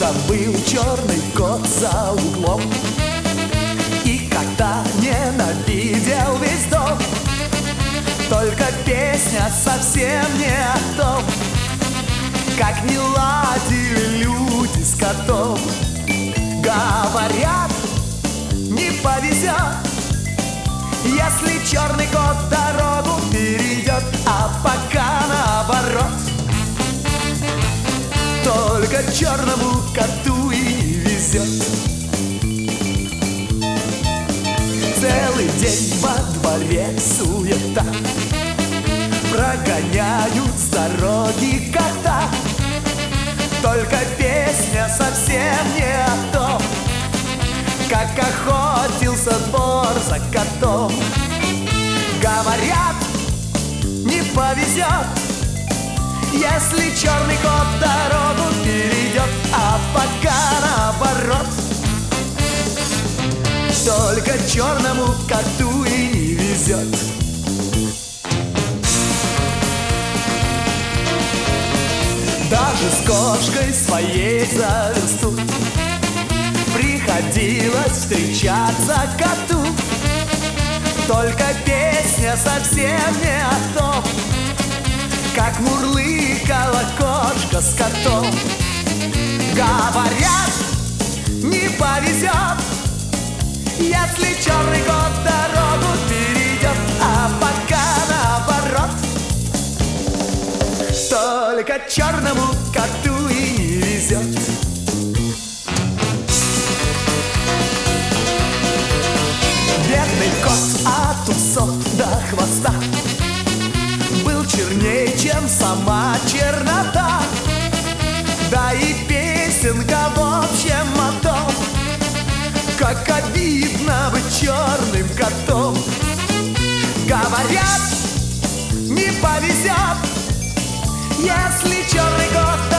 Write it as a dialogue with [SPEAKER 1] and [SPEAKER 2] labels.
[SPEAKER 1] Как-то был черный кот за углом и кота ненавидел весь дом. Только песня совсем не о том, как не ладили люди с котом. Говорят, не повезет, если черный кот дорогу перейдет, а пока наоборот. Только черному коту и не везет. Целый день во дворе суета, прогоняют с дороги кота. Только песня совсем не о том, как охотился двор за котом. Говорят, не повезет, если черный кот дорогу перейдет, а пока наоборот. Только черному коту и не везет. Даже с кошкой своей за версту приходилось встречаться коту. Только песня совсем не о том, как мурлыкала кошка с котом. Говорят, не повезет, если черный кот дорогу перейдет, а пока наоборот. Только черному коту и не везет. Бедный кот от усов до хвоста был черней, чем сама чернота. Да и песенка в общем о том, как обидно быть черным котом. Говорят, не повезет, если черный кот